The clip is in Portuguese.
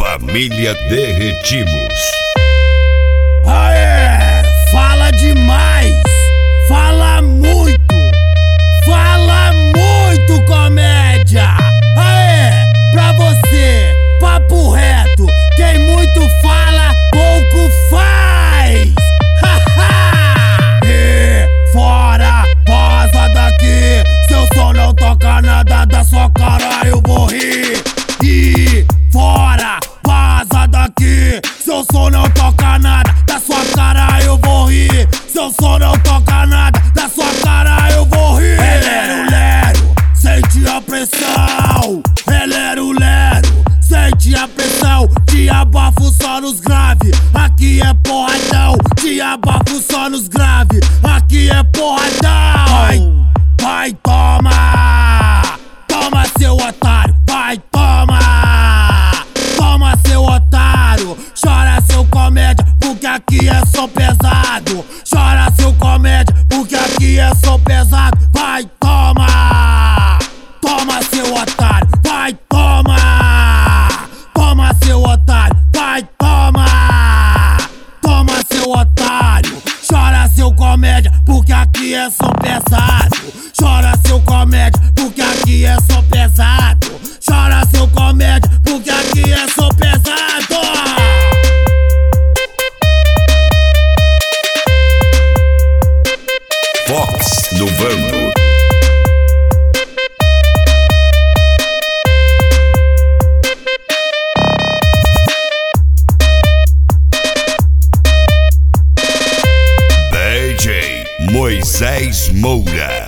Família Derretimos. Aê, fala demais, fala muito comédia. Aê, pra você, papo reto, quem muito fala, pouco faz. E fora, vaza daqui, seu som não toca nada da sua cara, eu vou rir. E fora, vaza daqui, seu som não toca nada da sua cara, eu vou rir. Seu som não toca nada da sua cara, eu vou rir. Lero, sente a pressão. Lero, sente a pressão. Te abafo só nos grave, aqui é porradão. Te abafo só nos grave, aqui é porradão. Vai, toma, toma seu otário. Vai, toma seu otário. Chora seu comédia, porque aqui é som pesado. Chora seu comédia, porque aqui é som pesado. Vai, toma seu otário. Vai, toma seu otário. Vai, toma seu otário. Chora seu comédia, porque aqui é som pesado. Chora seu comédia, porque aqui é som pesado. Chora seu comédia, porque aqui é som pesado. Fox no Vando. DJ Moisés Moura.